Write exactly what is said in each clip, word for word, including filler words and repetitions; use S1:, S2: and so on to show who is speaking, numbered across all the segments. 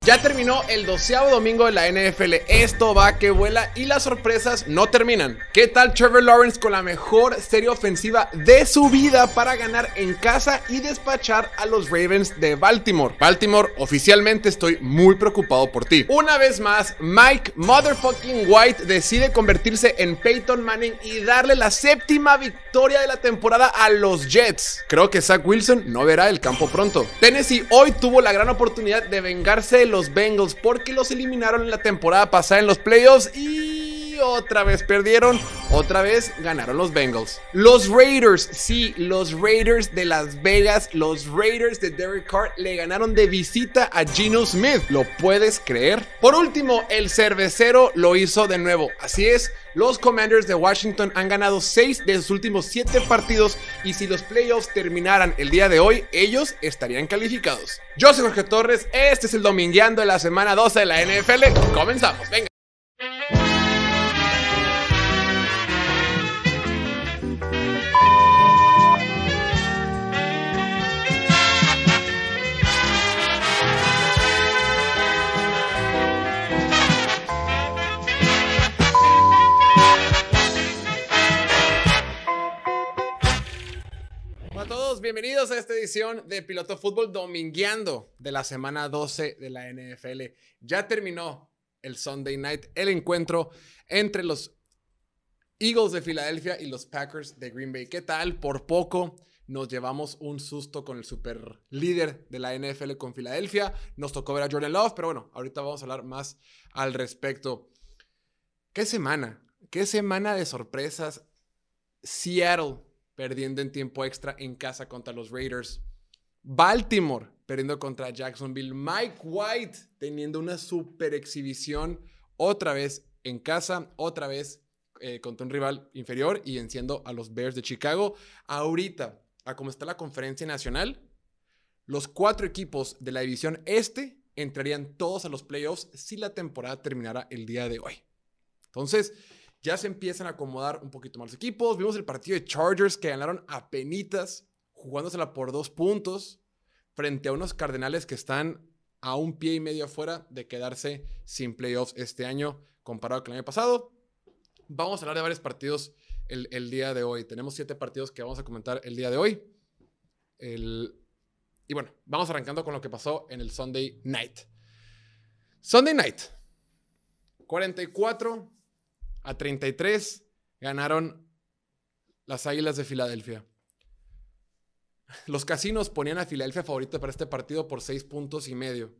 S1: Ya terminó el doceavo domingo de la N F L, esto va que vuela y las sorpresas no terminan. ¿Qué tal Trevor Lawrence con la mejor serie ofensiva de su vida para ganar en casa y despachar a los Ravens de Baltimore? Baltimore, oficialmente estoy muy preocupado por ti. Una vez más, Mike Motherfucking White decide convertirse en Peyton Manning y darle la séptima victoria de la temporada a los Jets. Creo que Zach Wilson no verá el campo pronto. Tennessee hoy tuvo la gran oportunidad de vengarse de los Bengals porque los eliminaron en la temporada pasada en los playoffs y otra vez perdieron, otra vez ganaron los Bengals. Los Raiders, sí, los Raiders de Las Vegas, los Raiders de Derek Carr le ganaron de visita a Geno Smith, ¿lo puedes creer? Por último, el cervecero lo hizo de nuevo, así es. Los Commanders de Washington han ganado seis de sus últimos siete partidos y si los playoffs terminaran el día de hoy, ellos estarían calificados. Yo soy Jorge Torres, este es el Domingueando de la semana doce de la N F L. Comenzamos, venga. Hola a todos, bienvenidos a esta edición de Piloto Fútbol Domingueando de la semana doce de la N F L. Ya terminó el Sunday Night, el encuentro entre los Eagles de Filadelfia y los Packers de Green Bay. ¿Qué tal? Por poco nos llevamos un susto con el super líder de la N F L con Filadelfia. Nos tocó ver a Jordan Love, pero bueno, ahorita vamos a hablar más al respecto. ¿Qué semana? ¿Qué semana de sorpresas? Seattle perdiendo en tiempo extra en casa contra los Raiders. Baltimore perdiendo contra Jacksonville. Mike White teniendo una super exhibición otra vez en casa, otra vez eh, contra un rival inferior y venciendo a los Bears de Chicago. Ahorita, a como está la conferencia nacional, los cuatro equipos de la división este entrarían todos a los playoffs si la temporada terminara el día de hoy. Entonces, ya se empiezan a acomodar un poquito más los equipos. Vimos el partido de Chargers que ganaron a penitas, jugándosela por dos puntos, frente a unos Cardenales que están a un pie y medio afuera de quedarse sin playoffs este año, comparado con el año pasado. Vamos a hablar de varios partidos el, el día de hoy. Tenemos siete partidos que vamos a comentar el día de hoy. El, y bueno, vamos arrancando con lo que pasó en el Sunday Night. Sunday Night, cuarenta y cuatro a treinta y tres ganaron las Águilas de Filadelfia. Los casinos ponían a Filadelfia favorita para este partido por seis puntos y medio.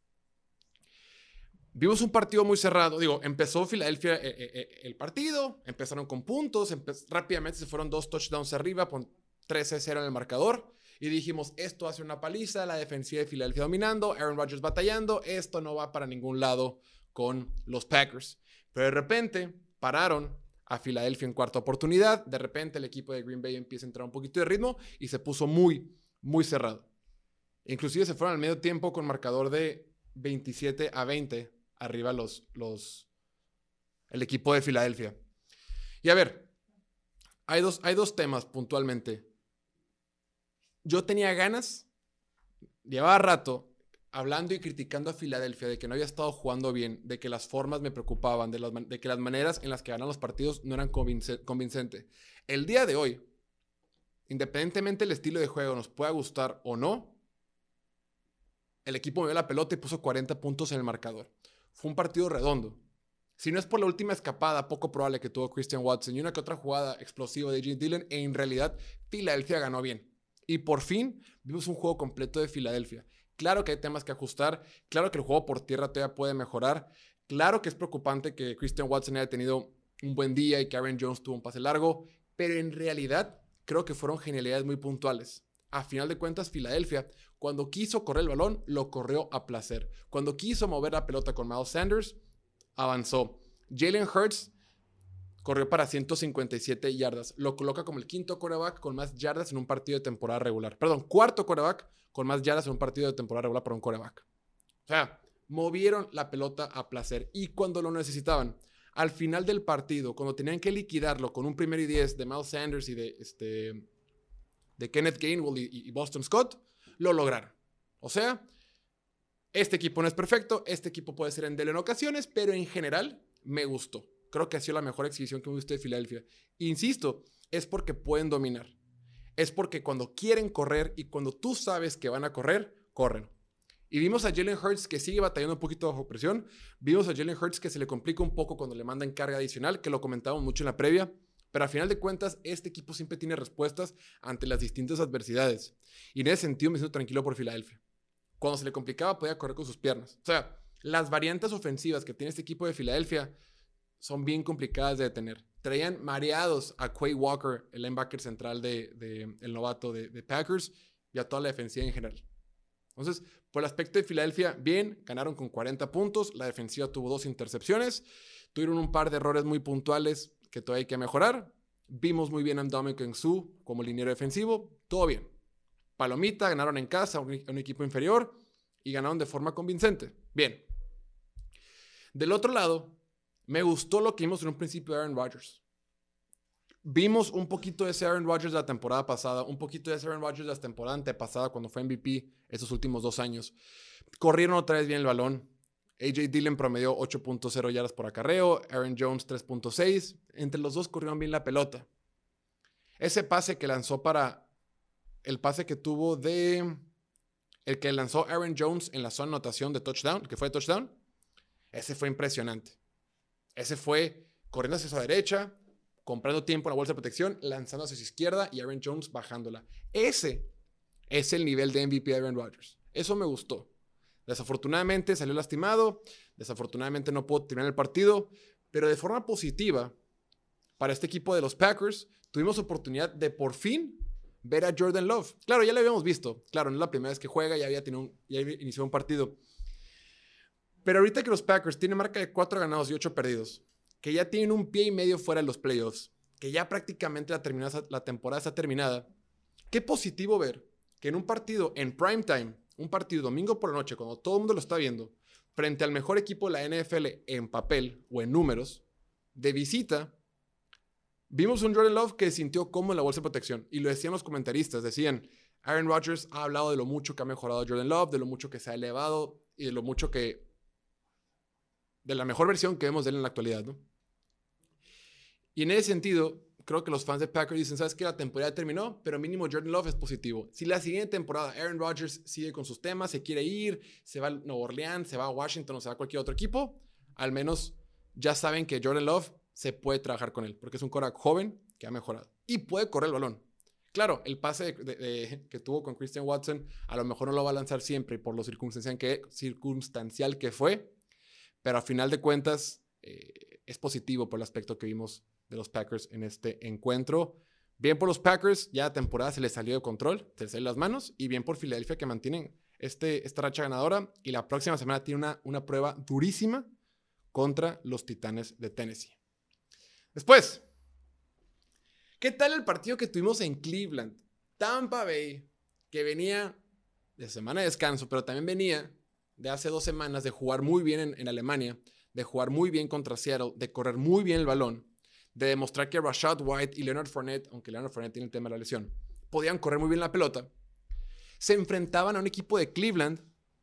S1: Vimos un partido muy cerrado. Digo, empezó Filadelfia eh, eh, el partido, empezaron con puntos, empe- rápidamente se fueron dos touchdowns arriba, con trece cero en el marcador. Y dijimos, esto hace una paliza, la defensiva de Filadelfia dominando, Aaron Rodgers batallando, esto no va para ningún lado con los Packers. Pero de repente pararon a Filadelfia en cuarta oportunidad. De repente el equipo de Green Bay empieza a entrar un poquito de ritmo y se puso muy, muy cerrado. Inclusive se fueron al medio tiempo con marcador de veintisiete a veinte arriba los, los, el equipo de Filadelfia. Y a ver, hay dos, hay dos temas puntualmente. Yo tenía ganas, llevaba rato hablando y criticando a Filadelfia de que no había estado jugando bien, de que las formas me preocupaban, de, las, de que las maneras en las que ganan los partidos no eran convince, convincentes. El día de hoy, independientemente del estilo de juego nos pueda gustar o no, el equipo movió la pelota y puso cuarenta puntos en el marcador. Fue un partido redondo. Si no es por la última escapada poco probable que tuvo Christian Watson y una que otra jugada explosiva de Jim Dillon, en realidad Filadelfia ganó bien. Y por fin vimos un juego completo de Filadelfia. Claro que hay temas que ajustar, claro que el juego por tierra todavía puede mejorar, claro que es preocupante que Christian Watson haya tenido un buen día y que Aaron Jones tuvo un pase largo, pero en realidad creo que fueron genialidades muy puntuales. A final de cuentas, Filadelfia, cuando quiso correr el balón, lo corrió a placer. Cuando quiso mover la pelota con Miles Sanders, avanzó. Jalen Hurts corrió para ciento cincuenta y siete yardas. Lo coloca como el quinto quarterback con más yardas en un partido de temporada regular. Perdón, cuarto quarterback con más yardas en un partido de temporada regular para un quarterback. O sea, movieron la pelota a placer. Y cuando lo necesitaban, al final del partido, cuando tenían que liquidarlo con un primer y diez de Miles Sanders y de, este, de Kenneth Gainwell y, y Boston Scott, lo lograron. O sea, Este equipo no es perfecto, este equipo puede ser endeble en ocasiones, pero en general me gustó. Creo que ha sido la mejor exhibición que hemos visto de Filadelfia. Insisto, es porque pueden dominar. Es porque cuando quieren correr y cuando tú sabes que van a correr, corren. Y vimos a Jalen Hurts que sigue batallando un poquito bajo presión. Vimos a Jalen Hurts que se le complica un poco cuando le mandan carga adicional, que lo comentábamos mucho en la previa. Pero a final de cuentas, este equipo siempre tiene respuestas ante las distintas adversidades. Y en ese sentido me siento tranquilo por Filadelfia. Cuando se le complicaba podía correr con sus piernas. O sea, las variantes ofensivas que tiene este equipo de Filadelfia son bien complicadas de detener. Traían mareados a Quay Walker, el linebacker central de, de, el novato de, de Packers, y a toda la defensiva en general. Entonces, por el aspecto de Filadelfia, bien, ganaron con cuarenta puntos, la defensiva tuvo dos intercepciones, tuvieron un par de errores muy puntuales que todavía hay que mejorar. Vimos muy bien a Ndamukong Suh como liniero defensivo, todo bien. Palomita, ganaron en casa a un, a un equipo inferior y ganaron de forma convincente. Bien. Del otro lado, me gustó lo que vimos en un principio de Aaron Rodgers. Vimos un poquito de ese Aaron Rodgers de la temporada pasada, un poquito de ese Aaron Rodgers de la temporada antepasada cuando fue M V P estos últimos dos años. Corrieron otra vez bien el balón. A J Dillon promedió ocho punto cero yardas por acarreo, Aaron Jones tres punto seis. Entre los dos corrieron bien la pelota. Ese pase que lanzó para... El pase que tuvo de... El que lanzó Aaron Jones en la zona de anotación de touchdown, que fue de touchdown, ese fue impresionante. Ese fue corriendo hacia su derecha, comprando tiempo en la bolsa de protección, lanzando hacia su izquierda y Aaron Jones bajándola. Ese es el nivel de M V P de Aaron Rodgers. Eso me gustó. Desafortunadamente salió lastimado, desafortunadamente no pudo terminar el partido, pero de forma positiva, para este equipo de los Packers, tuvimos oportunidad de por fin ver a Jordan Love. Claro, ya lo habíamos visto. Claro, no es la primera vez que juega, ya había, tenido un, ya había iniciado un partido. Pero ahorita que los Packers tienen marca de cuatro ganados y ocho perdidos, que ya tienen un pie y medio fuera de los playoffs, que ya prácticamente la, terminada, la temporada está terminada, qué positivo ver que en un partido en primetime, un partido domingo por la noche, cuando todo el mundo lo está viendo, frente al mejor equipo de la N F L en papel o en números, de visita, vimos un Jordan Love que sintió como en la bolsa de protección. Y lo decían los comentaristas, decían, Aaron Rodgers ha hablado de lo mucho que ha mejorado Jordan Love, de lo mucho que se ha elevado y de lo mucho que... de la mejor versión que vemos de él en la actualidad, ¿no? Y en ese sentido, creo que los fans de Packers dicen, ¿sabes qué? La temporada terminó, pero mínimo Jordan Love es positivo. Si la siguiente temporada Aaron Rodgers sigue con sus temas, se quiere ir, se va a Nueva Orleans, se va a Washington o se va a cualquier otro equipo, al menos ya saben que Jordan Love se puede trabajar con él, porque es un quarterback joven que ha mejorado y puede correr el balón. Claro, el pase de, de, de, que tuvo con Christian Watson a lo mejor no lo va a lanzar siempre por lo circunstancial que, circunstancial que fue, pero a final de cuentas eh, es positivo por el aspecto que vimos de los Packers en este encuentro. Bien por los Packers, ya la temporada se les salió de control, se les salió las manos, y bien por Filadelfia que mantienen este, esta racha ganadora y la próxima semana tiene una, una prueba durísima contra los Titanes de Tennessee. Después, ¿qué tal el partido que tuvimos en Cleveland? Tampa Bay, que venía de semana de descanso, pero también venía de hace dos semanas de jugar muy bien en, en Alemania, de jugar muy bien contra Seattle, de correr muy bien el balón, de demostrar que Rashad White y Leonard Fournette, aunque Leonard Fournette tiene el tema de la lesión, podían correr muy bien la pelota, se enfrentaban a un equipo de Cleveland,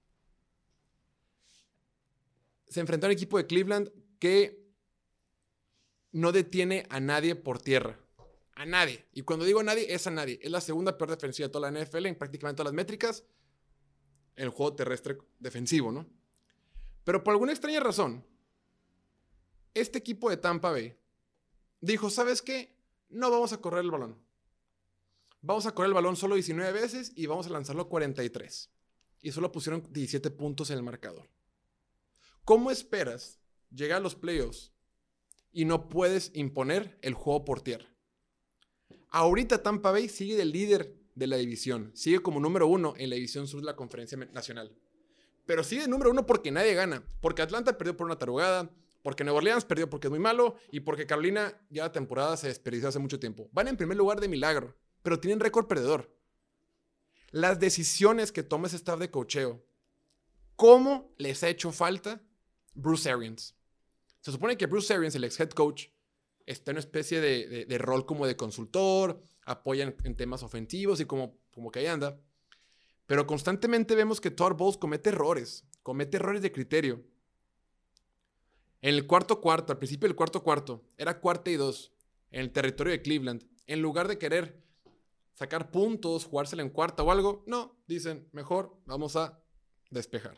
S1: se enfrentaron a un equipo de Cleveland que no detiene a nadie por tierra. A nadie. Y cuando digo a nadie, es a nadie. Es la segunda peor defensiva de toda la N F L en prácticamente todas las métricas. El juego terrestre defensivo, ¿no? Pero por alguna extraña razón, este equipo de Tampa Bay dijo, ¿sabes qué? No vamos a correr el balón. Vamos a correr el balón solo diecinueve veces y vamos a lanzarlo cuarenta y tres. Y solo pusieron diecisiete puntos en el marcador. ¿Cómo esperas llegar a los playoffs y no puedes imponer el juego por tierra? Ahorita Tampa Bay sigue de líder de la división. Sigue como número uno en la división sur de la Conferencia Nacional. Pero sigue de número uno porque nadie gana. Porque Atlanta perdió por una tarugada. Porque Nueva Orleans perdió porque es muy malo. Y porque Carolina ya la temporada se desperdició hace mucho tiempo. Van en primer lugar de milagro. Pero tienen récord perdedor. Las decisiones que toma ese staff de coacheo. ¿Cómo les ha hecho falta Bruce Arians? Se supone que Bruce Arians, el ex head coach, está en una especie de, de, de rol como de consultor, apoya en, en temas ofensivos y como, como que ahí anda. Pero constantemente vemos que Todd Bowles comete errores, comete errores de criterio. En el cuarto cuarto, al principio del cuarto cuarto, era cuarta y dos en el territorio de Cleveland. En lugar de querer sacar puntos, jugársela en cuarta o algo, no, dicen, mejor vamos a despejar.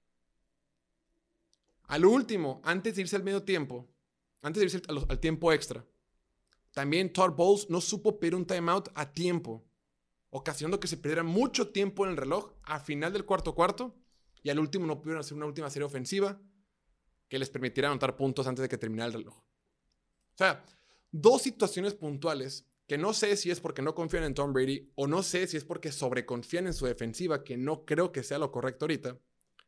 S1: Al último, antes de irse al medio tiempo, antes de irse al, al tiempo extra, también Todd Bowles no supo pedir un timeout a tiempo, ocasionando que se perdiera mucho tiempo en el reloj a final del cuarto cuarto, y al último no pudieron hacer una última serie ofensiva que les permitiera anotar puntos antes de que terminara el reloj. O sea, dos situaciones puntuales que no sé si es porque no confían en Tom Brady o no sé si es porque sobreconfían en su defensiva, que no creo que sea lo correcto ahorita,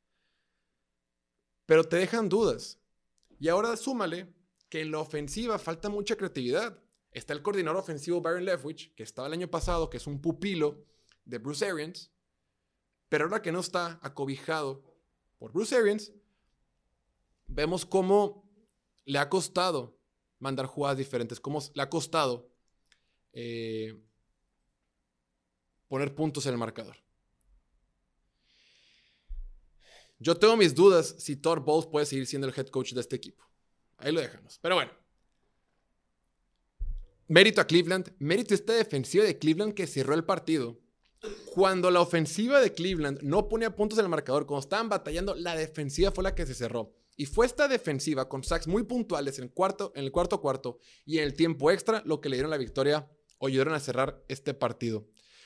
S1: pero te dejan dudas. Y ahora súmale que en la ofensiva falta mucha creatividad. Está el coordinador ofensivo Byron Leftwich, que estaba el año pasado, que es un pupilo de Bruce Arians, pero ahora que no está acobijado por Bruce Arians, vemos cómo le ha costado mandar jugadas diferentes, cómo le ha costado eh, poner puntos en el marcador. Yo tengo mis dudas si Todd Bowles puede seguir siendo el head coach de este equipo. Ahí lo dejamos. Pero bueno. Mérito a Cleveland. Mérito a esta defensiva de Cleveland que cerró el partido. Cuando la ofensiva de Cleveland no ponía puntos en el marcador, cuando estaban batallando, la defensiva fue la que se cerró. Y fue esta defensiva con sacks muy puntuales en el cuarto, en el cuarto cuarto y en el tiempo extra lo que le dieron la victoria o ayudaron a cerrar este partido.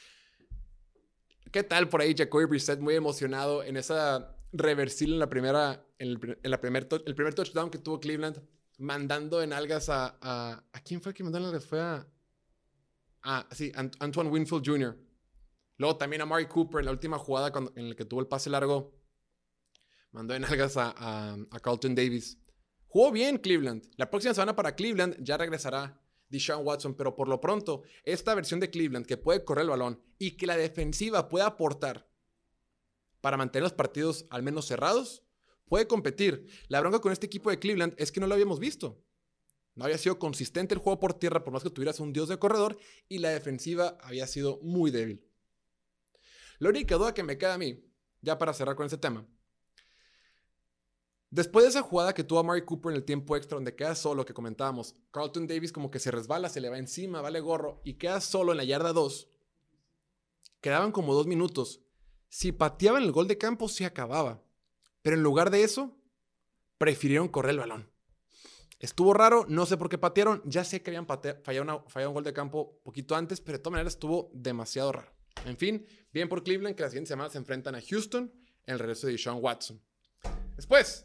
S1: ¿Qué tal por ahí Jacoby Brissett muy emocionado en esa reversible en la primera, en el, en la primer, el primer touchdown que tuvo Cleveland, mandando en algas a, a, ¿a quién fue el que mandó en algas? Fue a, a sí, Ant- Antoine Winfield junior Luego también a Amari Cooper en la última jugada cuando, en la que tuvo el pase largo, mandó en algas a, a, a Carlton Davis. Jugó bien Cleveland. La próxima semana para Cleveland ya regresará Deshaun Watson, pero por lo pronto, esta versión de Cleveland que puede correr el balón y que la defensiva puede aportar para mantener los partidos al menos cerrados, puede competir. La bronca con este equipo de Cleveland es que no lo habíamos visto. No había sido consistente el juego por tierra, por más que tuvieras un dios de corredor, y la defensiva había sido muy débil. La única duda que me queda a mí, ya para cerrar con este tema, después de esa jugada que tuvo Amari Cooper en el tiempo extra, donde queda solo, que comentábamos, Carlton Davis como que se resbala, se le va encima, vale gorro, y queda solo en la yarda dos. Quedaban como dos minutos. Si pateaban el gol de campo, se acababa. Pero en lugar de eso, prefirieron correr el balón. Estuvo raro, no sé por qué patearon. Ya sé que habían pate- fallado, una, fallado un gol de campo poquito antes, pero de todas maneras estuvo demasiado raro. En fin, bien por Cleveland, que la siguiente semana se enfrentan a Houston en el regreso de Deshaun Watson. Después,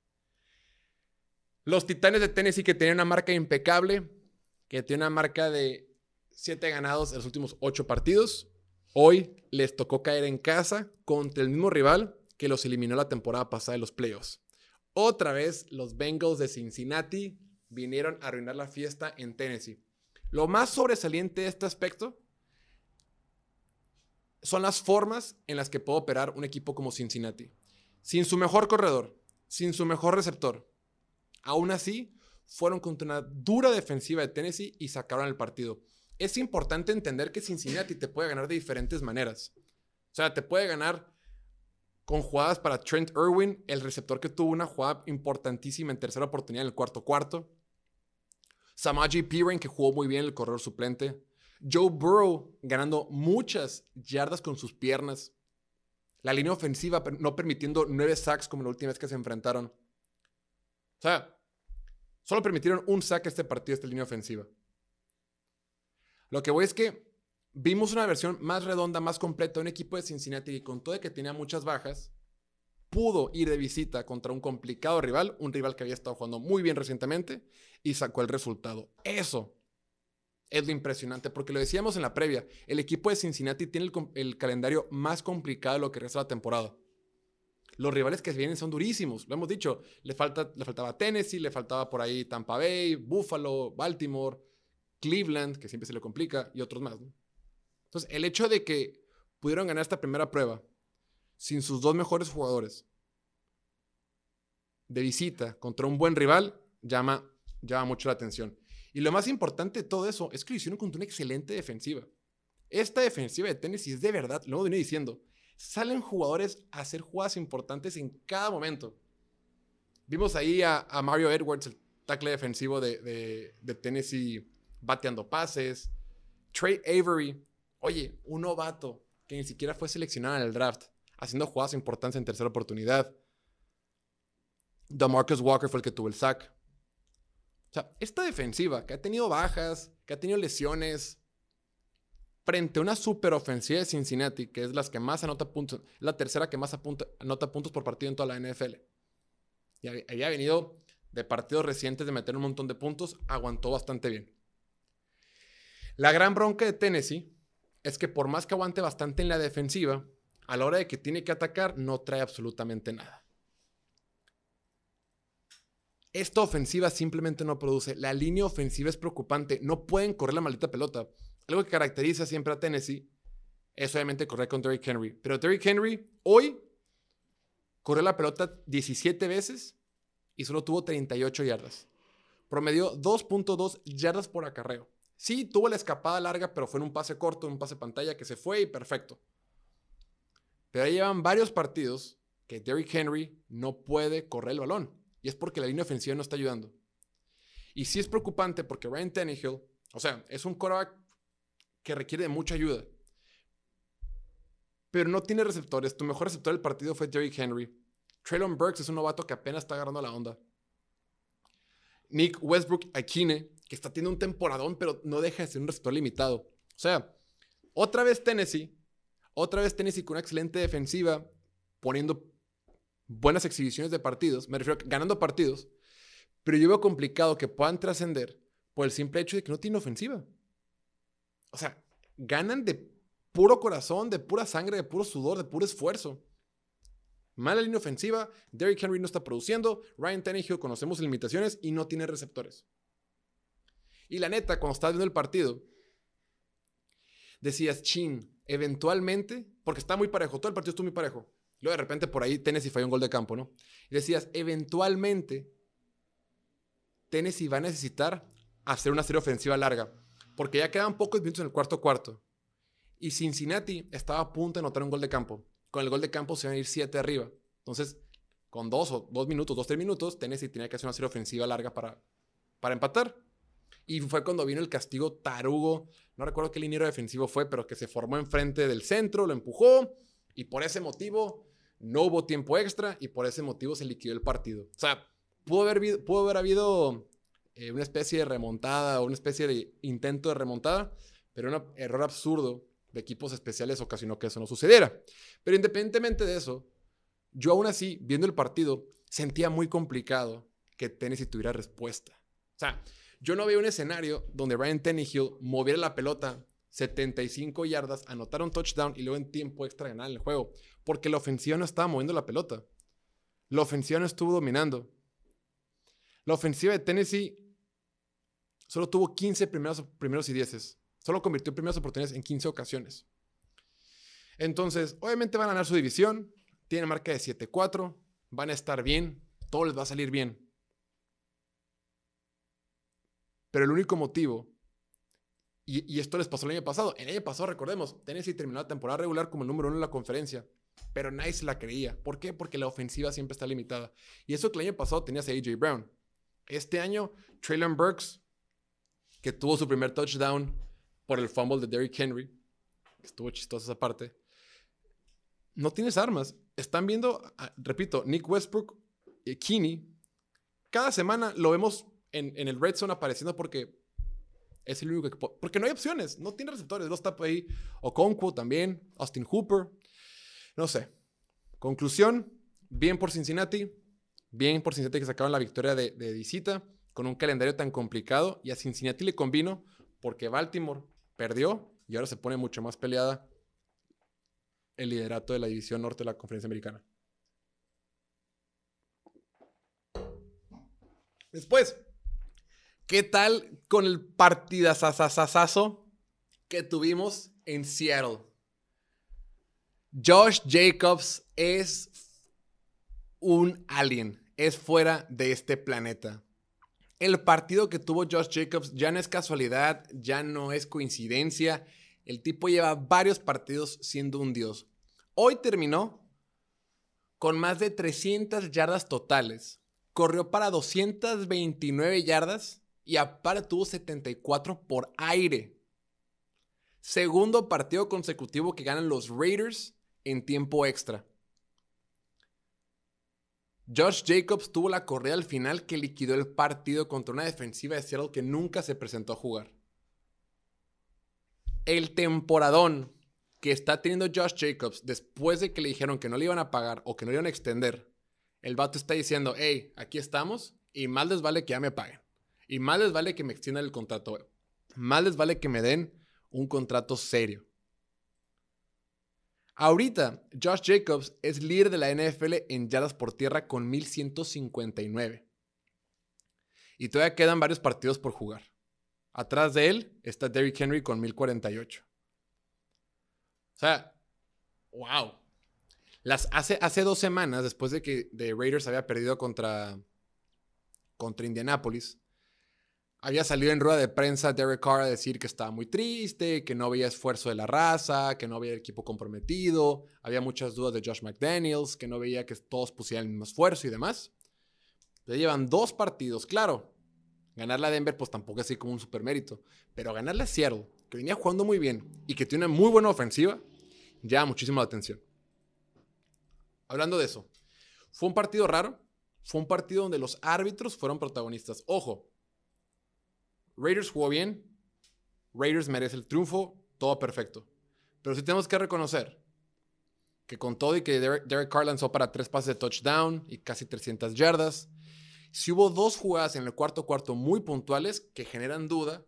S1: los Titanes de Tennessee, que tenían una marca impecable, que tienen una marca de siete ganados en los últimos ocho partidos. Hoy les tocó caer en casa contra el mismo rival que los eliminó la temporada pasada de los playoffs. Otra vez los Bengals de Cincinnati vinieron a arruinar la fiesta en Tennessee. Lo más sobresaliente de este aspecto son las formas en las que puede operar un equipo como Cincinnati. Sin su mejor corredor, sin su mejor receptor. Aún así, fueron contra una dura defensiva de Tennessee y sacaron el partido. Es importante entender que Cincinnati te puede ganar de diferentes maneras. O sea, te puede ganar con jugadas para Trent Irwin, el receptor que tuvo una jugada importantísima en tercera oportunidad en el cuarto cuarto. Samaje Perine, que jugó muy bien el corredor suplente. Joe Burrow ganando muchas yardas con sus piernas. La línea ofensiva no permitiendo nueve sacks como la última vez que se enfrentaron. O sea, solo permitieron un sack este partido, esta línea ofensiva. Lo que voy es que vimos una versión más redonda, más completa de un equipo de Cincinnati que con todo de que tenía muchas bajas, pudo ir de visita contra un complicado rival, un rival que había estado jugando muy bien recientemente y sacó el resultado. Eso es lo impresionante, porque lo decíamos en la previa, el equipo de Cincinnati tiene el, el calendario más complicado de lo que resta la temporada. Los rivales que vienen son durísimos, lo hemos dicho, le, falta, le faltaba Tennessee, le faltaba por ahí Tampa Bay, Buffalo, Baltimore, Cleveland, que siempre se le complica, y otros más, ¿no? Entonces, el hecho de que pudieron ganar esta primera prueba sin sus dos mejores jugadores de visita contra un buen rival llama, llama mucho la atención. Y lo más importante de todo eso es que lo hicieron contra una excelente defensiva. Esta defensiva de Tennessee es de verdad, lo hemos venido diciendo, salen jugadores a hacer jugadas importantes en cada momento. Vimos ahí a, a Mario Edwards, el tackle defensivo de, de, de Tennessee, bateando pases. Trey Avery, oye, un novato que ni siquiera fue seleccionado en el draft, haciendo jugadas importantes en tercera oportunidad. DeMarcus Walker fue el que tuvo el sack. O sea, esta defensiva que ha tenido bajas, que ha tenido lesiones, frente a una super ofensiva de Cincinnati, que es las que más anota puntos, la tercera que más apunta, anota puntos por partido en toda la N F L. Y había venido de partidos recientes de meter un montón de puntos, aguantó bastante bien. La gran bronca de Tennessee es que por más que aguante bastante en la defensiva, a la hora de que tiene que atacar, no trae absolutamente nada. Esta ofensiva simplemente no produce. La línea ofensiva es preocupante. No pueden correr la maldita pelota. Algo que caracteriza siempre a Tennessee es obviamente correr con Derrick Henry. Pero Derrick Henry hoy corrió la pelota diecisiete veces y solo tuvo treinta y ocho yardas. Promedió dos punto dos yardas por acarreo. Sí, tuvo la escapada larga, pero fue en un pase corto, en un pase pantalla que se fue y perfecto. Pero ahí llevan varios partidos que Derrick Henry no puede correr el balón. Y es porque la línea ofensiva no está ayudando. Y sí es preocupante porque Ryan Tannehill, o sea, es un quarterback que requiere de mucha ayuda. Pero no tiene receptores. Tu mejor receptor del partido fue Derrick Henry. Treylon Burks es un novato que apenas está agarrando la onda. Nick Westbrook-Ikhine, que está teniendo un temporadón, pero no deja de ser un receptor limitado. O sea, otra vez Tennessee, otra vez Tennessee con una excelente defensiva, poniendo buenas exhibiciones de partidos, me refiero a ganando partidos, pero yo veo complicado que puedan trascender por el simple hecho de que no tienen ofensiva. O sea, ganan de puro corazón, de pura sangre, de puro sudor, de puro esfuerzo. Mala línea ofensiva, Derrick Henry no está produciendo, Ryan Tannehill conocemos sus limitaciones y no tiene receptores. Y la neta, cuando estabas viendo el partido, decías, chin, eventualmente, porque está muy parejo, todo el partido estuvo muy parejo. Luego de repente por ahí Tennessee falló un gol de campo, ¿no? Y decías, eventualmente Tennessee va a necesitar hacer una serie ofensiva larga, porque ya quedan pocos minutos en el cuarto cuarto. Y Cincinnati estaba a punto de anotar un gol de campo. Con el gol de campo se van a ir siete arriba. Entonces, con dos o dos minutos, dos, tres minutos, Tennessee tenía que hacer una serie ofensiva larga para, para empatar. Y fue cuando vino el castigo tarugo. No recuerdo qué liniero defensivo fue, pero que se formó enfrente del centro, lo empujó. Y por ese motivo no hubo tiempo extra y por ese motivo se liquidó el partido. O sea, pudo haber, pudo haber habido eh, una especie de remontada o una especie de intento de remontada, pero un error absurdo de equipos especiales ocasionó que eso no sucediera. Pero independientemente de eso, yo aún así, viendo el partido, sentía muy complicado que Tennessee tuviera respuesta. O sea, yo no veo un escenario donde Ryan Tannehill moviera la pelota setenta y cinco yardas, anotara un touchdown y luego en tiempo extra ganar el juego. Porque la ofensiva no estaba moviendo la pelota. La ofensiva no estuvo dominando. La ofensiva de Tennessee solo tuvo quince primeros, primeros y dieces. Solo convirtió primeras oportunidades en quince ocasiones. Entonces, obviamente van a ganar su división. Tienen marca de siete cuatro. Van a estar bien. Todo les va a salir bien. Pero el único motivo, y, y esto les pasó el año pasado. El año pasado, recordemos, Tennessee terminó la temporada regular como el número uno en la conferencia. Pero nadie se la creía. ¿Por qué? Porque la ofensiva siempre está limitada. Y eso que el año pasado tenías a A J Brown. Este año, Treylon Burks, que tuvo su primer touchdown por el fumble de Derrick Henry, que estuvo chistosa esa parte, no tienes armas. Están viendo, repito, Nick Westbrook y Keeney. Cada semana lo vemos en, en el red zone apareciendo porque es el único que... Porque no hay opciones. No tiene receptores. Los tapa ahí. Okonkwo también. Austin Hooper. No sé. Conclusión. Bien por Cincinnati. Bien por Cincinnati que sacaron la victoria de, de visita con un calendario tan complicado. Y a Cincinnati le convino porque Baltimore perdió y ahora se pone mucho más peleada el liderato de la división norte de la Conferencia Americana. Después, ¿qué tal con el partidazazazazo que tuvimos en Seattle? Josh Jacobs es un alien, es fuera de este planeta. El partido que tuvo Josh Jacobs ya no es casualidad, ya no es coincidencia. El tipo lleva varios partidos siendo un dios. Hoy terminó con más de trescientas yardas totales. Corrió para doscientas veintinueve yardas y aparte tuvo setenta y cuatro por aire. Segundo partido consecutivo que ganan los Raiders en tiempo extra. Josh Jacobs tuvo la corrida al final que liquidó el partido contra una defensiva de Seattle que nunca se presentó a jugar. El temporadón que está teniendo Josh Jacobs después de que le dijeron que no le iban a pagar o que no le iban a extender, el vato está diciendo, hey, aquí estamos y más les vale que ya me paguen. Y más les vale que me extiendan el contrato. Más les vale que me den un contrato serio. Ahorita, Josh Jacobs es líder de la N F L en yardas por tierra con mil ciento cincuenta y nueve. Y todavía quedan varios partidos por jugar. Atrás de él está Derrick Henry con mil cuarenta y ocho. O sea, wow. Las, hace, hace dos semanas, después de que de Raiders había perdido contra, contra Indianapolis, había salido en rueda de prensa Derek Carr a decir que estaba muy triste, que no había esfuerzo de la raza, que no había equipo comprometido, había muchas dudas de Josh McDaniels, que no veía que todos pusieran el mismo esfuerzo y demás. Ya llevan dos partidos, claro. Ganarle a Denver pues tampoco es así como un supermérito, pero ganarle a Seattle, que venía jugando muy bien y que tiene una muy buena ofensiva, llama muchísimo la atención. Hablando de eso, fue un partido raro, fue un partido donde los árbitros fueron protagonistas. Ojo, Raiders jugó bien, Raiders merece el triunfo, todo perfecto. Pero sí tenemos que reconocer que con todo y que Derek, Derek Carr lanzó para tres pases de touchdown y casi trescientas yardas, sí hubo dos jugadas en el cuarto cuarto muy puntuales que generan duda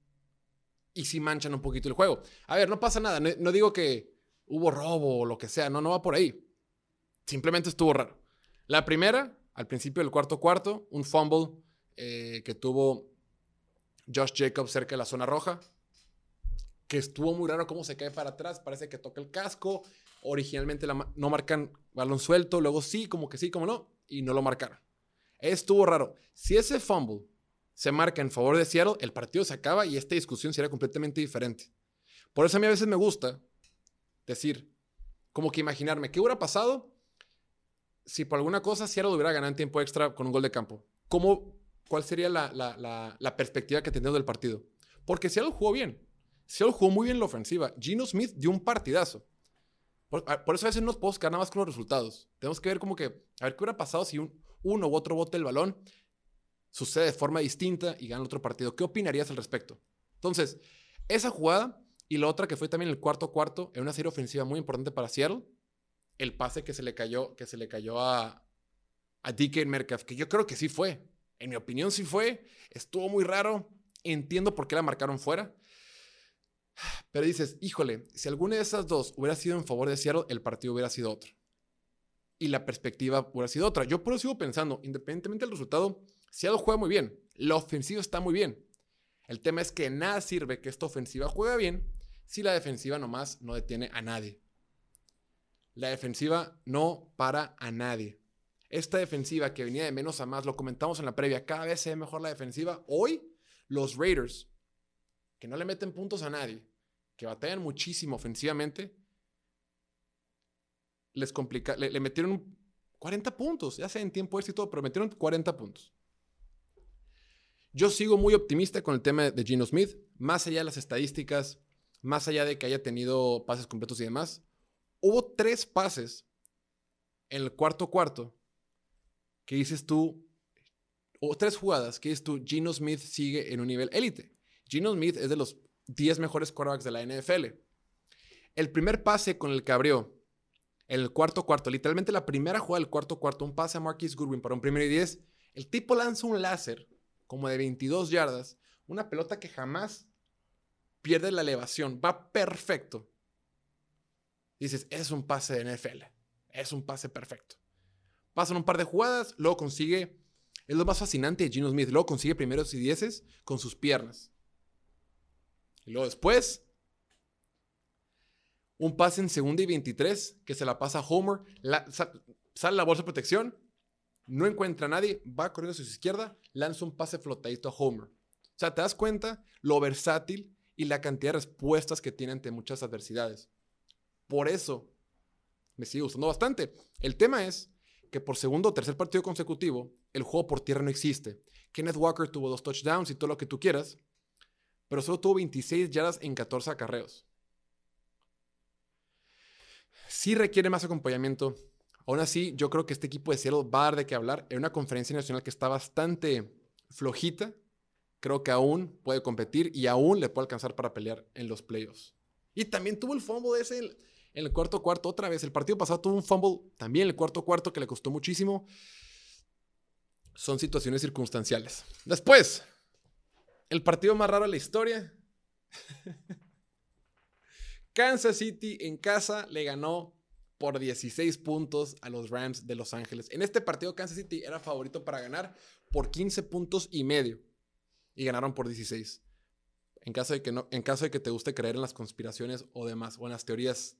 S1: y sí manchan un poquito el juego. A ver, no pasa nada, no, no digo que hubo robo o lo que sea, no, no va por ahí. Simplemente estuvo raro. La primera, al principio del cuarto cuarto, un fumble eh, que tuvo Josh Jacobs cerca de la zona roja, que estuvo muy raro cómo se cae para atrás, parece que toca el casco, originalmente la, no marcan balón suelto, luego sí, como que sí, como no, y no lo marcaron. Estuvo raro. Si ese fumble se marca en favor de Seattle, el partido se acaba y esta discusión sería completamente diferente. Por eso a mí a veces me gusta decir, como que imaginarme, ¿qué hubiera pasado si por alguna cosa Seattle hubiera ganado en tiempo extra con un gol de campo? ¿Cómo, ¿Cuál sería la, la, la, la perspectiva que tenemos del partido? Porque Seattle jugó bien. Seattle jugó muy bien la ofensiva. Geno Smith dio un partidazo. Por, por eso a veces no nos podemos quedar nada más con los resultados. Tenemos que ver como que, a ver qué hubiera pasado si un, uno u otro bote el balón sucede de forma distinta y gana otro partido. ¿Qué opinarías al respecto? Entonces, esa jugada y la otra que fue también el cuarto cuarto en una serie ofensiva muy importante para Seattle, el pase que se le cayó, que se le cayó a, a D K Metcalf, que yo creo que sí fue. En mi opinión sí fue. Estuvo muy raro. Entiendo por qué la marcaron fuera. Pero dices, híjole, si alguna de esas dos hubiera sido en favor de Seattle, el partido hubiera sido otro. Y la perspectiva hubiera sido otra. Yo por eso sigo pensando, independientemente del resultado, Seattle juega muy bien. La ofensiva está muy bien. El tema es que nada sirve que esta ofensiva juegue bien si la defensiva nomás no detiene a nadie. La defensiva no para a nadie. Esta defensiva que venía de menos a más, lo comentamos en la previa, cada vez se ve mejor la defensiva. Hoy, los Raiders, que no le meten puntos a nadie, que batallan muchísimo ofensivamente, les complica, le, le metieron cuarenta puntos, ya sea en tiempo extra y todo, pero metieron cuarenta puntos. Yo sigo muy optimista con el tema de Geno Smith, más allá de las estadísticas, más allá de que haya tenido pases completos y demás. Hubo tres pases en el cuarto cuarto que dices tú, o tres jugadas que dices tú, Geno Smith sigue en un nivel élite. Geno Smith es de los diez mejores quarterbacks de la N F L. El primer pase con el que abrió en el cuarto cuarto, literalmente la primera jugada del cuarto cuarto, un pase a Marquise Goodwin para un primero y diez, el tipo lanza un láser como de veintidós yardas, una pelota que jamás pierde la elevación, va perfecto. Dices, es un pase de N F L, es un pase perfecto. Pasan un par de jugadas, luego consigue, es lo más fascinante de Geno Smith, luego consigue primeros y dieces con sus piernas. Y luego después, un pase en segunda y veintitrés que se la pasa a Homer, la, sale la bolsa de protección, no encuentra a nadie, va corriendo hacia su izquierda, lanza un pase flotadito a Homer. O sea, te das cuenta lo versátil y la cantidad de respuestas que tiene ante muchas adversidades. Por eso me sigue gustando bastante. El tema es que por segundo o tercer partido consecutivo, el juego por tierra no existe. Kenneth Walker tuvo dos touchdowns y todo lo que tú quieras, pero solo tuvo veintiséis yardas en catorce acarreos. Sí requiere más acompañamiento. Aún así, yo creo que este equipo de Seattle va a dar de qué hablar. En una conferencia nacional que está bastante flojita, creo que aún puede competir y aún le puede alcanzar para pelear en los playoffs. Y también tuvo el fumble ese en el cuarto cuarto otra vez. El partido pasado tuvo un fumble también en el cuarto cuarto que le costó muchísimo. Son situaciones circunstanciales. Después, el partido más raro de la historia. Kansas City en casa le ganó por dieciséis puntos a los Rams de Los Ángeles. En este partido Kansas City era favorito para ganar por quince puntos y medio. Y ganaron por dieciséis. En caso de que, no, en caso de que te guste creer en las conspiraciones o demás, o en las teorías.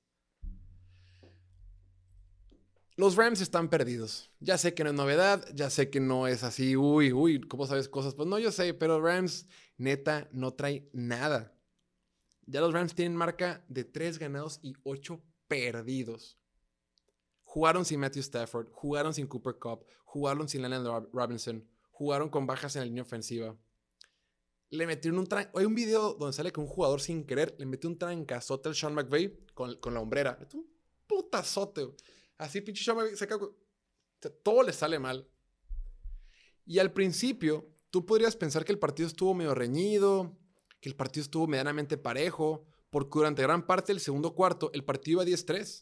S1: Los Rams están perdidos. Ya sé que no es novedad, ya sé que no es así, uy, uy, ¿cómo sabes cosas? Pues no, yo sé, pero Rams, neta, no trae nada. Ya los Rams tienen marca de tres ganados y ocho perdidos. Jugaron sin Matthew Stafford, jugaron sin Cooper Kupp, jugaron sin Allen Robinson, jugaron con bajas en la línea ofensiva. Le metieron un tran... Hay un video donde sale que un jugador sin querer le metió un trancazote al Sean McVay con, con la hombrera. Le metió un putazote. Así pinche Sean McVay se cae. Todo le sale mal. Y al principio, tú podrías pensar que el partido estuvo medio reñido, que el partido estuvo medianamente parejo, porque durante gran parte del segundo cuarto el partido iba diez tres.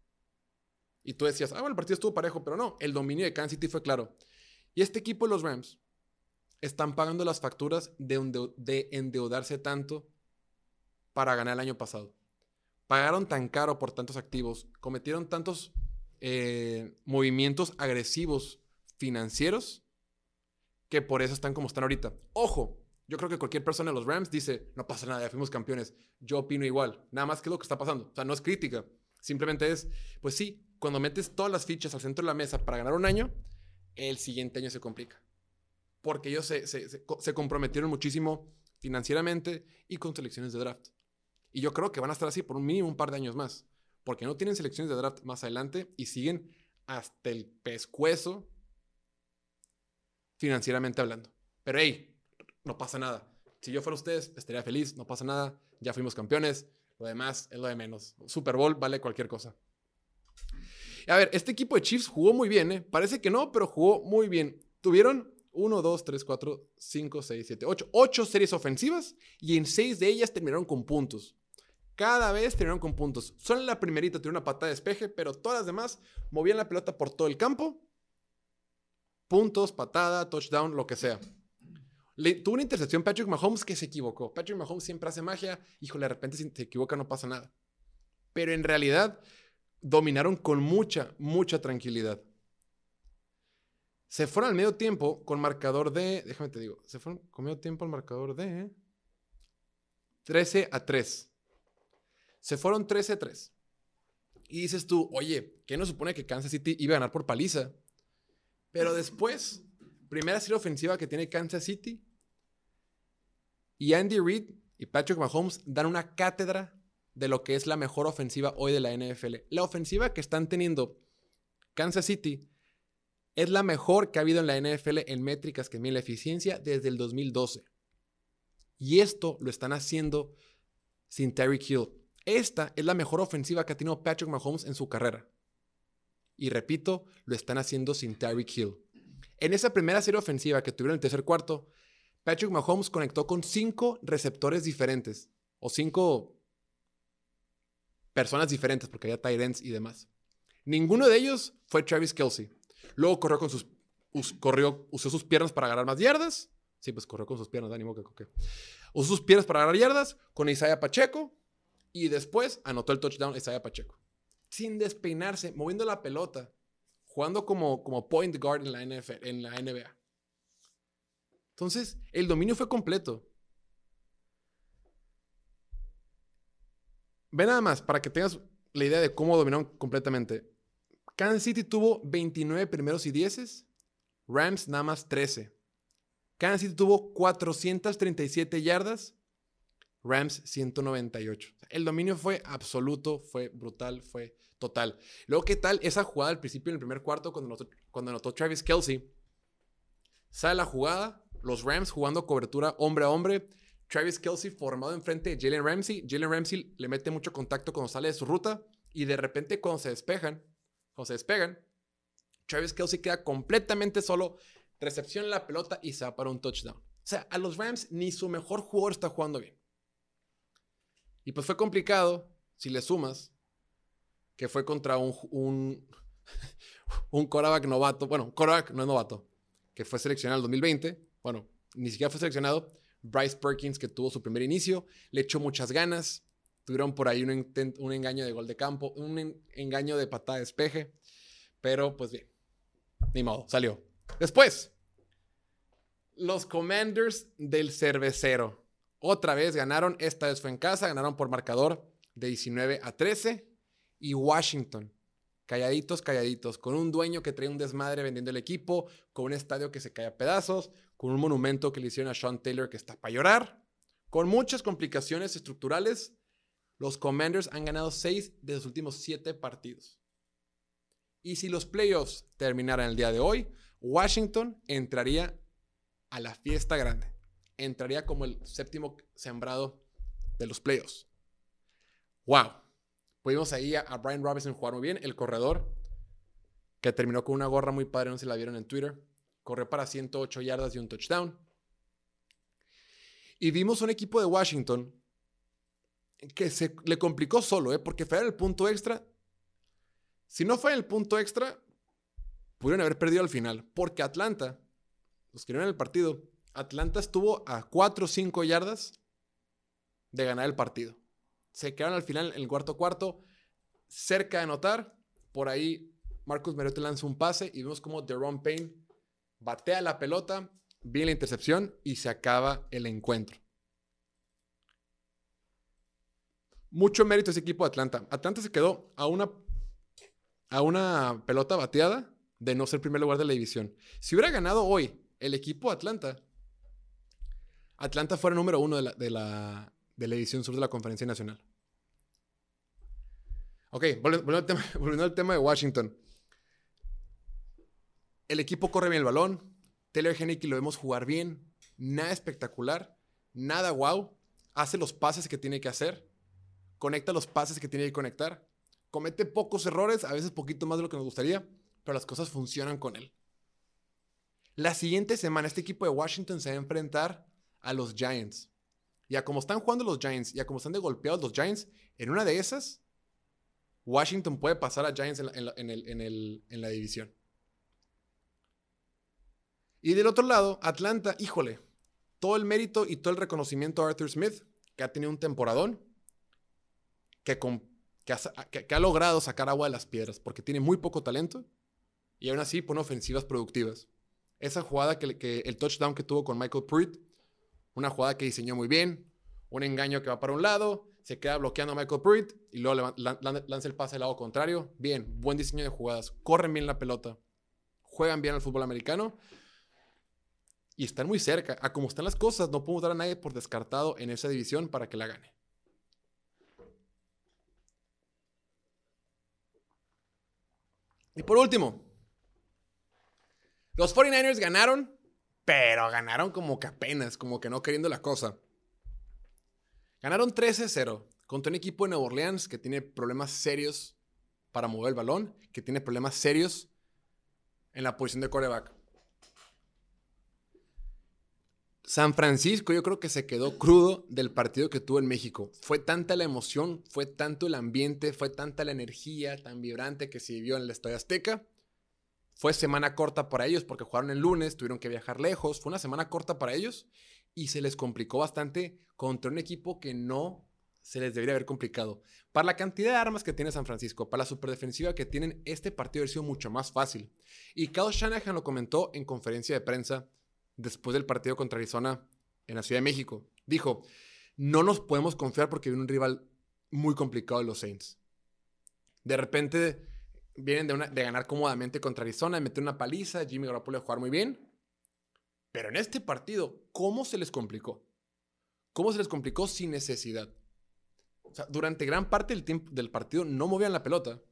S1: Y tú decías, ah, bueno, el partido estuvo parejo, pero no, el dominio de Kansas City fue claro. Y este equipo de los Rams están pagando las facturas de, endeu- de endeudarse tanto para ganar el año pasado. Pagaron tan caro por tantos activos, cometieron tantos eh, movimientos agresivos financieros, que por eso están como están ahorita. Ojo, yo creo que cualquier persona de los Rams dice, no pasa nada, ya fuimos campeones. Yo opino igual, nada más que lo que está pasando. O sea, no es crítica, simplemente es, pues sí, cuando metes todas las fichas al centro de la mesa para ganar un año, el siguiente año se complica. Porque ellos se, se, se, se comprometieron muchísimo financieramente y con selecciones de draft. Y yo creo que van a estar así por un mínimo un par de años más. Porque no tienen selecciones de draft más adelante y siguen hasta el pescuezo financieramente hablando. Pero hey, no pasa nada. Si yo fuera ustedes, estaría feliz, no pasa nada. Ya fuimos campeones. Lo demás es lo de menos. Super Bowl vale cualquier cosa. A ver, este equipo de Chiefs jugó muy bien, ¿eh? Parece que no, pero jugó muy bien. Tuvieron uno, dos, tres, cuatro, cinco, seis, siete, ocho. ocho series ofensivas y en seis de ellas terminaron con puntos. Cada vez terminaron con puntos. Solo en la primerita tuvieron una patada de despeje, pero todas las demás movían la pelota por todo el campo. Puntos, patada, touchdown, lo que sea. Le, tuvo una intercepción Patrick Mahomes que se equivocó. Patrick Mahomes siempre hace magia. Híjole, de repente si se equivoca no pasa nada. Pero en realidad dominaron con mucha, mucha tranquilidad. Se fueron al medio tiempo con marcador de... Déjame te digo. Se fueron con medio tiempo al marcador de... trece a tres. Se fueron trece a tres. Y dices tú, oye, ¿qué nos supone que Kansas City iba a ganar por paliza? Pero después, primera serie ofensiva que tiene Kansas City. Y Andy Reid y Patrick Mahomes dan una cátedra de lo que es la mejor ofensiva hoy de la N F L. La ofensiva que están teniendo Kansas City es la mejor que ha habido en la N F L en métricas que miden la eficiencia desde el dos mil doce. Y esto lo están haciendo sin Tyreek Hill. Esta es la mejor ofensiva que ha tenido Patrick Mahomes en su carrera. Y repito, lo están haciendo sin Tyreek Hill. En esa primera serie ofensiva que tuvieron en el tercer cuarto, Patrick Mahomes conectó con cinco receptores diferentes. O cinco personas diferentes, porque había tight ends y demás. Ninguno de ellos fue Travis Kelce. Luego corrió con sus... Us, corrió, usó sus piernas para agarrar más yardas. Sí, pues corrió con sus piernas, ánimo que coque. Usó sus piernas para agarrar yardas con Isaiah Pacheco. Y después anotó el touchdown Isaiah Pacheco. Sin despeinarse, moviendo la pelota. Jugando como, como point guard en la, N F L, en la N B A. Entonces, el dominio fue completo. Ve nada más, para que tengas la idea de cómo dominaron completamente. Kansas City tuvo veintinueve primeros y dieces. Rams nada más trece. Kansas City tuvo cuatrocientas treinta y siete yardas. Rams ciento noventa y ocho. O sea, el dominio fue absoluto, fue brutal, fue total. Luego, ¿qué tal esa jugada al principio en el primer cuarto cuando anotó, cuando anotó Travis Kelce? Sale la jugada, los Rams jugando cobertura hombre a hombre. Travis Kelce formado enfrente de Jalen Ramsey. Jalen Ramsey le mete mucho contacto cuando sale de su ruta y de repente cuando se despejan, cuando se despegan, Travis Kelce queda completamente solo, recepciona la pelota y se va para un touchdown. O sea, a los Rams ni su mejor jugador está jugando bien. Y pues fue complicado si le sumas que fue contra un, un, un quarterback novato. Bueno, quarterback no es novato, que fue seleccionado en el dos mil veinte. Bueno, ni siquiera fue seleccionado. Bryce Perkins, que tuvo su primer inicio, le echó muchas ganas. Tuvieron por ahí un, intent, un engaño de gol de campo, un en, engaño de patada de despeje. Pero pues bien, ni modo, salió. Después, los Commanders del Cervecero. Otra vez ganaron, esta vez fue en casa, ganaron por marcador de diecinueve a trece. Y Washington, calladitos, calladitos, con un dueño que trae un desmadre vendiendo el equipo, con un estadio que se cae a pedazos, con un monumento que le hicieron a Sean Taylor que está para llorar, con muchas complicaciones estructurales. Los Commanders han ganado seis de los últimos siete partidos. Y si los playoffs terminaran el día de hoy, Washington entraría a la fiesta grande. Entraría como el séptimo sembrado de los playoffs. ¡Wow! Pudimos ahí a, a Brian Robinson jugar muy bien, el corredor, que terminó con una gorra muy padre, no sé si la vieron en Twitter. Corrió para ciento ocho yardas y un touchdown. Y vimos un equipo de Washington que se le complicó solo, ¿eh? Porque fue en el punto extra. Si no fue en el punto extra, pudieron haber perdido al final. Porque Atlanta, los que vieron el partido, Atlanta estuvo a cuatro o cinco yardas de ganar el partido. Se quedaron al final en el cuarto cuarto, cerca de anotar. Por ahí Marcus Mariota lanza un pase y vemos como Deron Payne batea la pelota, viene la intercepción y se acaba el encuentro. Mucho mérito ese equipo de Atlanta. Atlanta se quedó a una, a una pelota bateada de no ser primer lugar de la división. Si hubiera ganado hoy el equipo de Atlanta, Atlanta fuera número uno de la, de la, de la división sur de la Conferencia Nacional. Ok, volviendo al tema, volviendo al tema de Washington. El equipo corre bien el balón. Taylor Heinicke lo vemos jugar bien. Nada espectacular. Nada wow. Hace los pases que tiene que hacer. Conecta los pases que tiene que conectar. Comete pocos errores, a veces poquito más de lo que nos gustaría, pero las cosas funcionan con él. La siguiente semana este equipo de Washington se va a enfrentar a los Giants. Y a como están jugando los Giants y a como están de golpeados los Giants, en una de esas, Washington puede pasar a Giants en la, en la, en el, en el, en la división. Y del otro lado, Atlanta, híjole, todo el mérito y todo el reconocimiento a Arthur Smith, que ha tenido un temporadón, que, con, que, ha, que, que ha logrado sacar agua de las piedras, porque tiene muy poco talento, y aún así pone ofensivas productivas. Esa jugada, que, que el touchdown que tuvo con Michael Pruitt, una jugada que diseñó muy bien, un engaño que va para un lado, se queda bloqueando a Michael Pruitt, y luego lanza el pase al lado contrario. Bien, buen diseño de jugadas, corren bien la pelota, juegan bien al fútbol americano, y están muy cerca. A como están las cosas, no podemos dar a nadie por descartado en esa división para que la gane. Y por último, los cuarenta y nueve ers ganaron, pero ganaron como que apenas, como que no queriendo la cosa. Ganaron trece a cero contra un equipo de Nueva Orleans que tiene problemas serios para mover el balón, que tiene problemas serios en la posición de quarterback. San Francisco yo creo que se quedó crudo del partido que tuvo en México. Fue tanta la emoción, fue tanto el ambiente, fue tanta la energía tan vibrante que se vivió en el Estadio Azteca. Fue semana corta para ellos porque jugaron el lunes, tuvieron que viajar lejos. Fue una semana corta para ellos y se les complicó bastante contra un equipo que no se les debería haber complicado. Para la cantidad de armas que tiene San Francisco, para la superdefensiva que tienen, este partido hubiera sido mucho más fácil. Y Kyle Shanahan lo comentó en conferencia de prensa después del partido contra Arizona en la Ciudad de México. Dijo, no nos podemos confiar porque viene un rival muy complicado de los Saints. De repente vienen de, una, de ganar cómodamente contra Arizona, de meter una paliza, Jimmy Garoppolo de jugar muy bien. Pero en este partido, ¿cómo se les complicó? ¿Cómo se les complicó sin necesidad? O sea, durante gran parte del tiempo del partido no movían la pelota.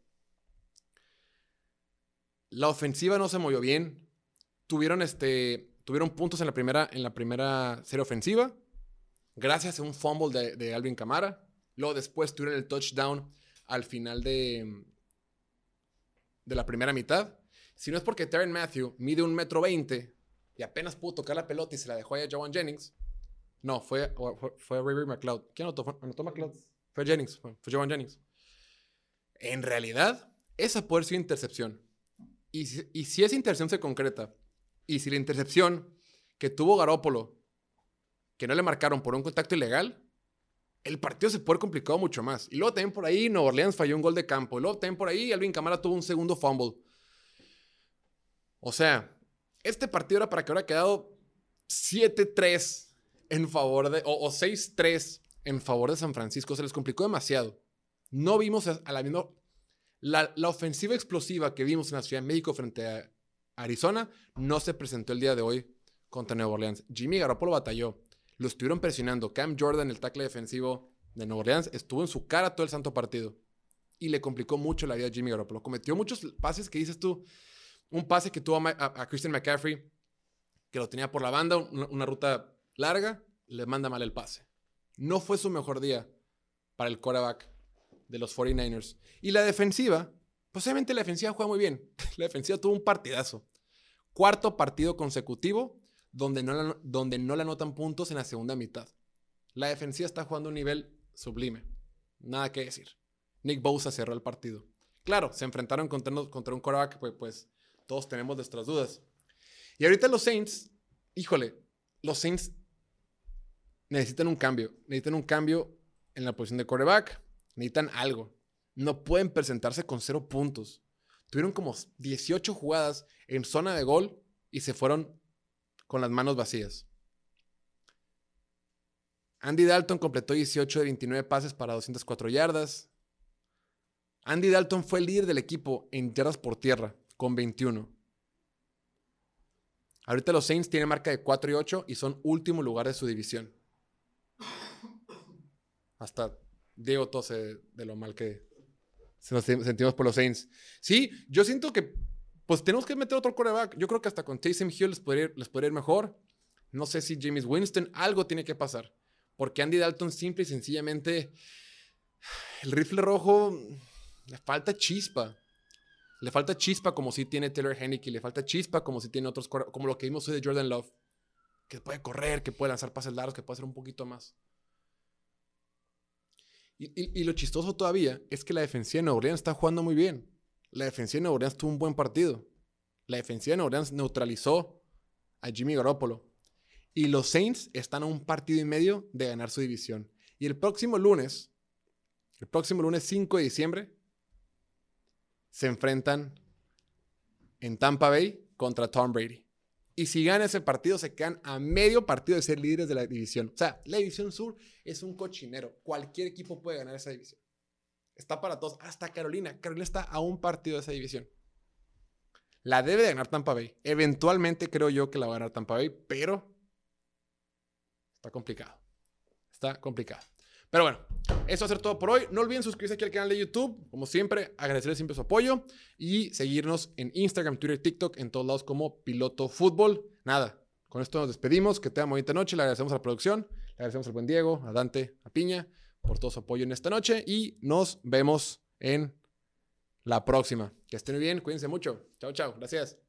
S1: La ofensiva no se movió bien. Tuvieron, este, tuvieron puntos en la, primera, en la primera serie ofensiva. Gracias a un fumble de, de Alvin Kamara. Luego después tuvieron el touchdown al final de, de la primera mitad. Si no es porque Tyrann Mathieu mide un metro veinte y apenas pudo tocar la pelota y se la dejó a Jawan Jennings. No, fue, fue, fue Ray Ray McLeod. ¿Quién anotó? ¿Anotó McLeod? Fue Jennings. Fue, fue Jawan Jennings. En realidad, esa puede ser intercepción. Y si, y si esa intercepción se concreta, y si la intercepción que tuvo Garoppolo, que no le marcaron por un contacto ilegal, el partido se puede haber complicado mucho más. Y luego también por ahí Nueva Orleans falló un gol de campo. Y luego también por ahí Alvin Kamara tuvo un segundo fumble. O sea, este partido era para que hubiera quedado siete tres en favor de, o, o seis tres en favor de San Francisco. Se les complicó demasiado. No vimos a, a la misma... La, la ofensiva explosiva que vimos en la Ciudad de México frente a Arizona no se presentó el día de hoy contra Nueva Orleans. Jimmy Garoppolo batalló. Lo estuvieron presionando. Cam Jordan, el tackle defensivo de Nueva Orleans, estuvo en su cara todo el santo partido. Y le complicó mucho la vida a Jimmy Garoppolo. Cometió muchos pases que dices tú. Un pase que tuvo a, a, a Christian McCaffrey, que lo tenía por la banda, una, una ruta larga, le manda mal el pase. No fue su mejor día para el quarterback de los cuarenta y nueve ers. Y la defensiva, pues obviamente la defensiva juega muy bien. La defensiva tuvo un partidazo. Cuarto partido consecutivo donde no, la, donde no le anotan puntos en la segunda mitad. La defensiva está jugando a un nivel sublime. Nada que decir. Nick Bosa cerró el partido. Claro, se enfrentaron contra, contra un quarterback, pues, pues todos tenemos nuestras dudas. Y ahorita los Saints, híjole, los Saints necesitan un cambio. Necesitan un cambio en la posición de quarterback. Necesitan algo. No pueden presentarse con cero puntos. Tuvieron como dieciocho jugadas en zona de gol y se fueron con las manos vacías. Andy Dalton completó dieciocho de veintinueve pases para doscientas cuatro yardas. Andy Dalton fue el líder del equipo en yardas por tierra con veintiuno. Ahorita los Saints tienen marca de cuatro y ocho y son último lugar de su división. Hasta Diego tose de lo mal que nos sentimos por los Saints. Sí, yo siento que pues tenemos que meter otro quarterback. Yo creo que hasta con Taysom Hill les podría, ir, les podría ir mejor. No sé si Jameis Winston, algo tiene que pasar. Porque Andy Dalton simple y sencillamente, el rifle rojo, le falta chispa. Le falta chispa como si tiene Taylor Heinicke. Le falta chispa como si tiene otros, como lo que vimos hoy de Jordan Love. Que puede correr, que puede lanzar pases largos, que puede hacer un poquito más. Y, y, y lo chistoso todavía es que la defensiva de Nueva Orleans está jugando muy bien. La defensiva de Nueva Orleans tuvo un buen partido. La defensiva de Nueva Orleans neutralizó a Jimmy Garoppolo. Y los Saints están a un partido y medio de ganar su división. Y el próximo lunes, el próximo lunes cinco de diciembre, se enfrentan en Tampa Bay contra Tom Brady. Y si ganan ese partido, se quedan a medio partido de ser líderes de la división. O sea, la división sur es un cochinero. Cualquier equipo puede ganar esa división. Está para todos. Hasta Carolina. Carolina está a un partido de esa división. La debe de ganar Tampa Bay. Eventualmente creo yo que la va a ganar Tampa Bay, pero está complicado. Está complicado. Pero bueno, eso va a ser todo por hoy. No olviden suscribirse aquí al canal de YouTube. Como siempre, agradecerles siempre su apoyo y seguirnos en Instagram, Twitter, TikTok, en todos lados como Piloto Fútbol. Nada, con esto nos despedimos. Que tengan bonita noche. Le agradecemos a la producción, le agradecemos al buen Diego, a Dante, a Piña por todo su apoyo en esta noche y nos vemos en la próxima. Que estén muy bien, cuídense mucho. Chao, chao. Gracias.